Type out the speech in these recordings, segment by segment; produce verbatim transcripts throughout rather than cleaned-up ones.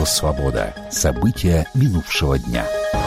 Радио «Свобода». События минувшего дня.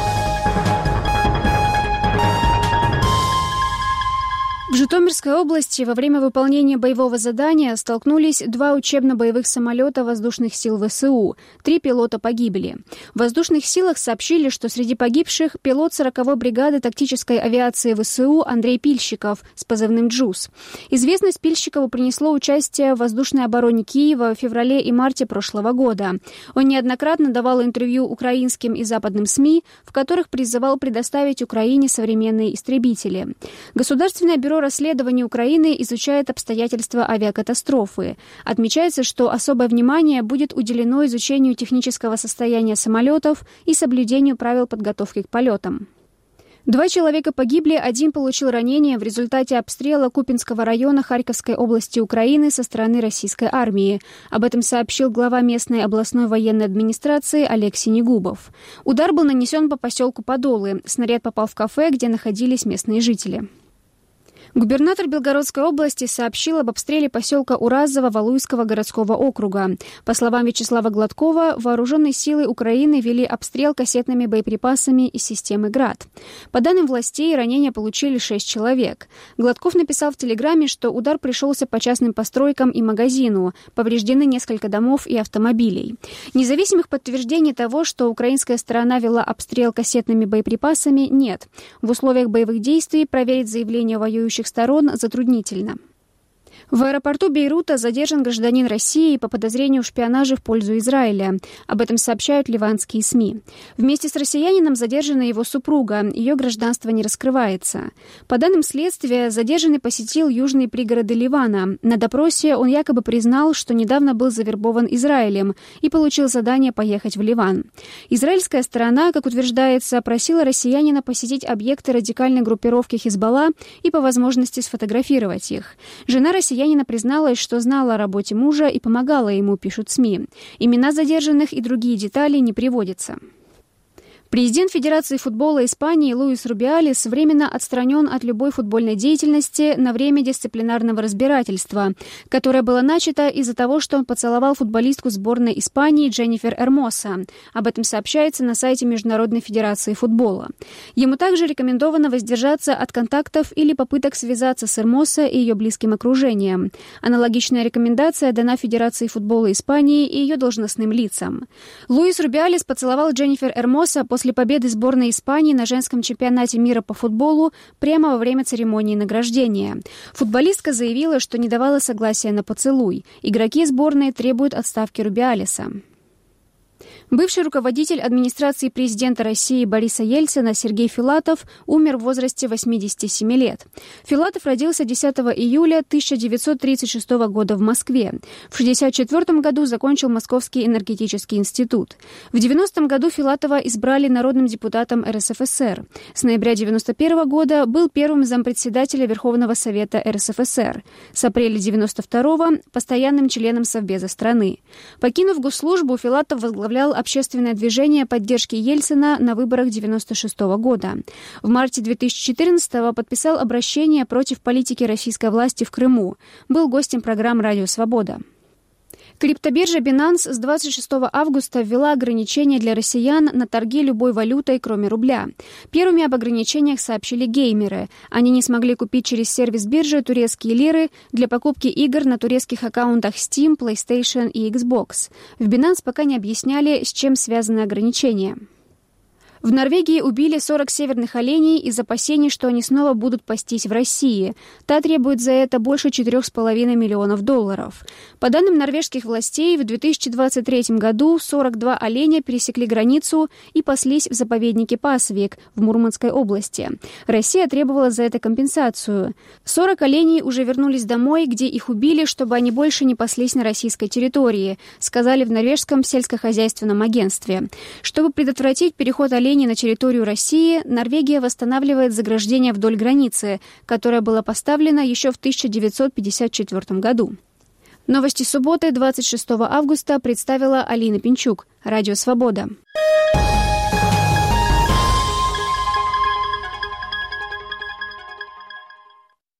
В Житомирской области во время выполнения боевого задания столкнулись два учебно-боевых самолета воздушных сил ВСУ. Три пилота погибли. В воздушных силах сообщили, что среди погибших пилот сороковой бригады тактической авиации ВСУ Андрей Пильщиков с позывным «Джуз». Известность Пильщикову принесло участие в воздушной обороне Киева в феврале и марте прошлого года. Он неоднократно давал интервью украинским и западным СМИ, в которых призывал предоставить Украине современные истребители. Государственное бюро расследования Украины изучает обстоятельства авиакатастрофы. Отмечается, что особое внимание будет уделено изучению технического состояния самолетов и соблюдению правил подготовки к полетам. Два человека погибли, один получил ранения в результате обстрела Купинского района Харьковской области Украины со стороны российской армии. Об этом сообщил глава местной областной военной администрации Олег Синегубов. Удар был нанесен по поселку Подолы. Снаряд попал в кафе, где находились местные жители. Губернатор Белгородской области сообщил об обстреле поселка Уразово Валуйского городского округа. По словам Вячеслава Гладкова, вооруженные силы Украины вели обстрел кассетными боеприпасами из системы «Град». По данным властей, ранения получили шесть человек. Гладков написал в Телеграме, что удар пришелся по частным постройкам и магазину. Повреждены несколько домов и автомобилей. Независимых подтверждений того, что украинская сторона вела обстрел кассетными боеприпасами, нет. В условиях боевых действий проверить заявления воюющих сторон затруднительно. В аэропорту Бейрута задержан гражданин России по подозрению в шпионаже в пользу Израиля. Об этом сообщают ливанские СМИ. Вместе с россиянином задержана его супруга. Ее гражданство не раскрывается. По данным следствия, задержанный посетил южные пригороды Ливана. На допросе он якобы признал, что недавно был завербован Израилем и получил задание поехать в Ливан. Израильская сторона, как утверждается, просила россиянина посетить объекты радикальной группировки Хизбалла и по возможности сфотографировать их. Жена россиянина Россиянина призналась, что знала о работе мужа и помогала ему, пишут СМИ. Имена задержанных и другие детали не приводятся. Президент Федерации футбола Испании Луис Рубиалес временно отстранен от любой футбольной деятельности на время дисциплинарного разбирательства, которое было начато из-за того, что он поцеловал футболистку сборной Испании Дженнифер Эрмоса. Об этом сообщается на сайте Международной Федерации футбола. Ему также рекомендовано воздержаться от контактов или попыток связаться с Эрмоса и ее близким окружением. Аналогичная рекомендация дана Федерации футбола Испании и ее должностным лицам. Луис Рубиалес поцеловал Дженнифер Эрмоса после победы сборной Испании на женском чемпионате мира по футболу прямо во время церемонии награждения. Футболистка заявила, что не давала согласия на поцелуй. Игроки сборной требуют отставки Рубиалеса. Бывший руководитель администрации президента России Бориса Ельцина Сергей Филатов умер в возрасте восьмидесяти семи лет. Филатов родился десятого июля тысяча девятьсот тридцать шестого года в Москве. В шестьдесят четвёртом году закончил Московский энергетический институт. В девяностом году Филатова избрали народным депутатом эр эс эф эс эр. С ноября девяносто первого года был первым зампредседателя Верховного Совета эр эс эф эс эр. С апреля девяносто второго – постоянным членом Совбеза страны. Покинув госслужбу, Филатов возглавлял общественное движение поддержки Ельцина на выборах девяносто шестого года. В марте две тысячи четырнадцатого подписал обращение против политики российской власти в Крыму. Был гостем программ «Радио Свобода». Криптобиржа Binance с двадцать шестого августа ввела ограничения для россиян на торги любой валютой, кроме рубля. Первыми об ограничениях сообщили геймеры. Они не смогли купить через сервис биржи турецкие лиры для покупки игр на турецких аккаунтах Steam, PlayStation и Xbox. В Binance пока не объясняли, с чем связаны ограничения. В Норвегии убили сорок северных оленей из опасений, что они снова будут пастись в России. Та требует за это больше четырех с половиной миллионов долларов. По данным норвежских властей, в две тысячи двадцать третьем году сорок два оленя пересекли границу и паслись в заповеднике Пасвик в Мурманской области. Россия требовала за это компенсацию. сорок оленей уже вернулись домой, где их убили, чтобы они больше не паслись на российской территории, сказали в норвежском сельскохозяйственном агентстве. Чтобы предотвратить переход оленей на территорию России, Норвегия восстанавливает заграждение вдоль границы, которое было поставлено еще в тысяча девятьсот пятьдесят четвёртом году. Новости субботы, двадцать шестого августа, представила Алина Пинчук. Радио «Свобода».